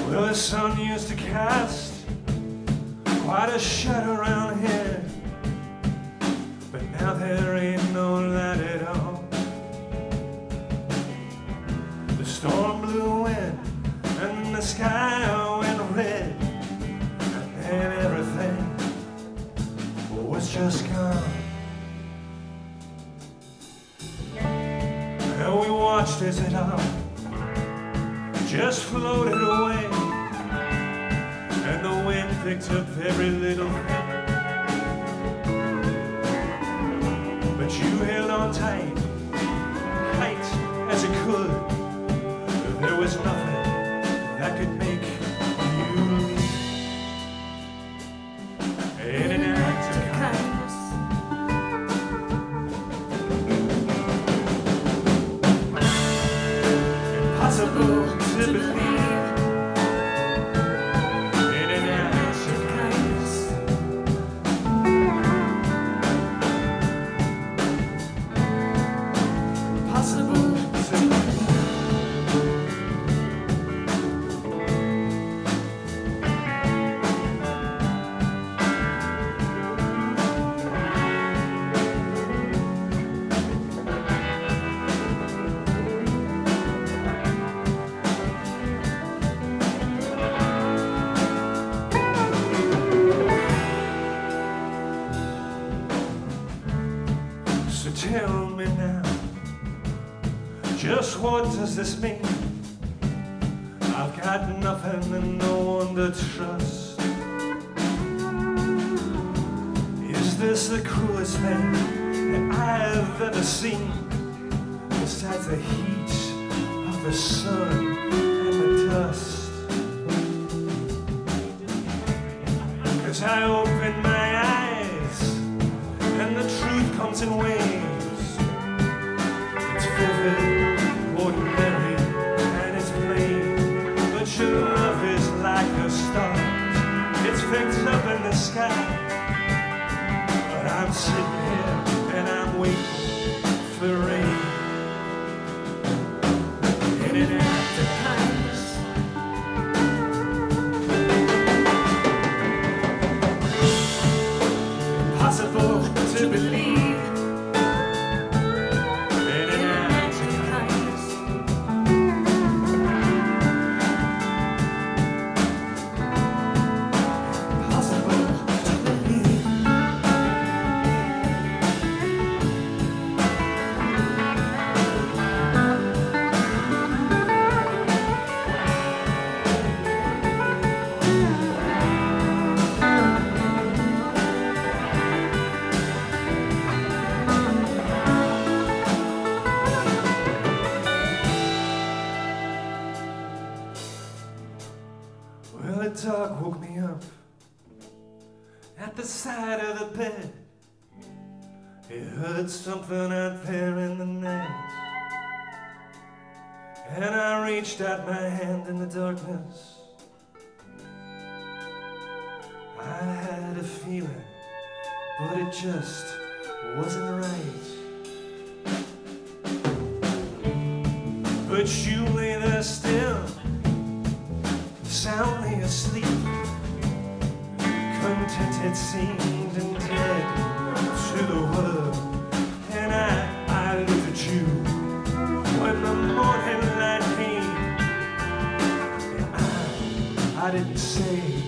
Well, the sun used to cast quite a shadow around here, but now there ain't no light at all. The storm blew in and the sky went red, and then everything was just gone. And we watched as it all just floated away, and the wind picked up every little thing. But you held on tight, tight as you could. There was nothing that could make you leave. In an act of kindness, impossible to believe. In an act of kindness, impossible to believe. So tell me now, just what does this mean? I've got nothing and no one to trust. Is this the cruelest thing that I've ever seen, besides the heat of the sun and the dust? 'Cause I open my eyes and the truth comes in waves. It's vivid, ordinary, and it's plain. But your love is like a star. It's fixed up in the sky. But I'm sitting here and I'm waiting for rain. In an act of kindness, impossible to believe. In an act of kindness, impossible to believe. Well, the dog woke me up at the side of the bed. He heard something out there in the night, and I reached out my hand in the darkness. I had a feeling, but it just wasn't right. But you lay there still, soundly asleep, content it seemed and dead to the world. And I looked at you when the morning light came, and I didn't say